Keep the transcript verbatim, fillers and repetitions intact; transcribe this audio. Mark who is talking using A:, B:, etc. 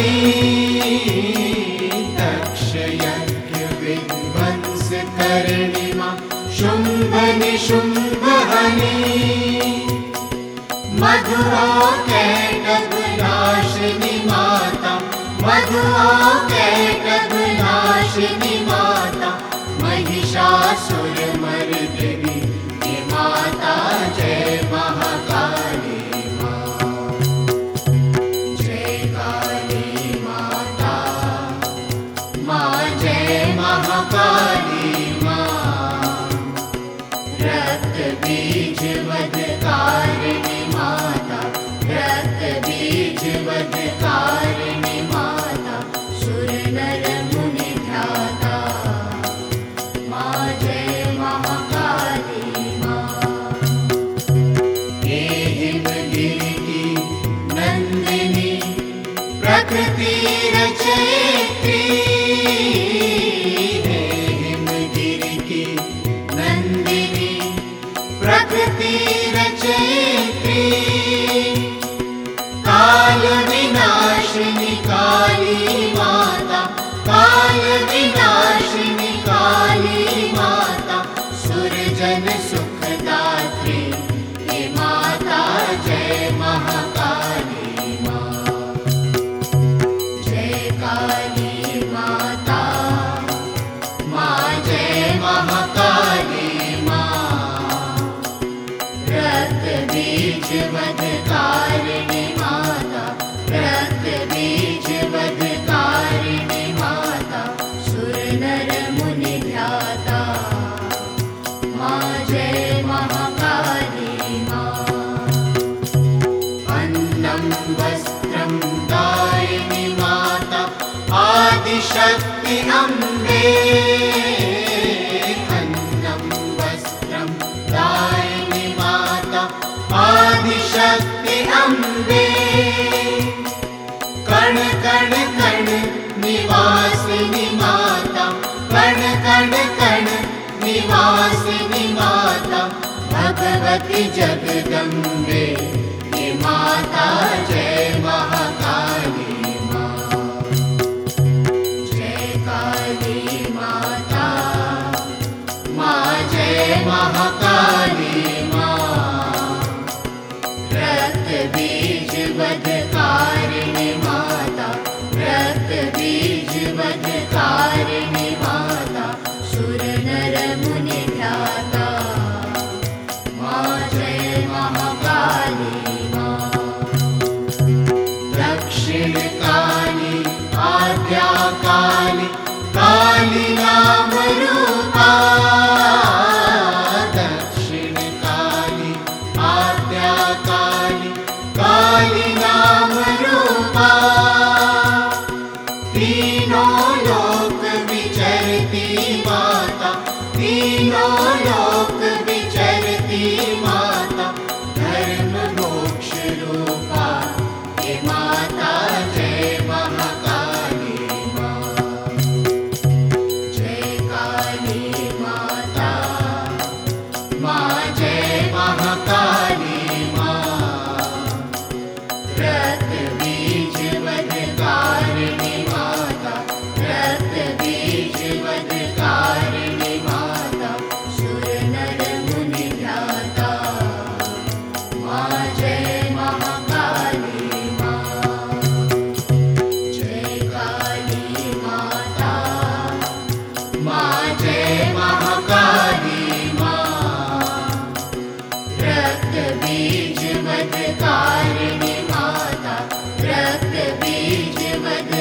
A: दक्ष यज्ञ विध्वंस करणी मां शुंभ निशुंभ हनी मधुआ कैटभ नाशिनी माता मधुआ कैटभ नाशिनी माता महिषासुर मर्दिनी हे माता जय महाकाली महाकाली मां रक्त बीज वधकारिणी माता रक्त बीज वधकारिणी माता सुर नर मुनि ध्याता मां जय महाकाली मां हे हिमगिरि की नंदिनी प्रकृति रचयित्री प्रकृति रचयित्री काल विनाशिनी काली माता काल विनाशिनी काली माता सुरजन सुखदात्री हे माता जय महाकाली मां जय काली माता मां जय महाकाली बीज वधकारिणी माता रक्त बीज वधकारिणी माता सुर नर मुनि ध्याता मां जय महाकाली मां अन्नं वस्त्रं दायिनी माता आदिशक्ति अम्बे अन्नं वस्त्रं दायिनी माता आदिशक्ति अम्बे कण कण कण निवासिनी माता कण कण कण निवासिनी माता भगवती जगदम्बे हे माता जय महाकाली मां जय काली माता मां जय महाकाली बीज वधकारिणी माता रक्त बीज वधकारिणी माता सुर नर मुनि ध्याता मां जय महाकाली मां दक्षिण काली आद्या काली काली नाम रूपा दक्षिण काली आद्या काली काली नाम रूपा तीनों लोक विचरती माता तीनों लोक विचरती माता धर्म मोक्ष रूपा हे माता जय महाकाली मां जय काली माता मां जय महाकाली रक्त बीज वधकारिणी माता रक्त बीज वधकारिणी माता सुर नर मुनि ध्याता मां जय महाकाली मां जय काली माता मां जय महाकाली मां रक्त बीज वधकारिणी रक्त बीज वध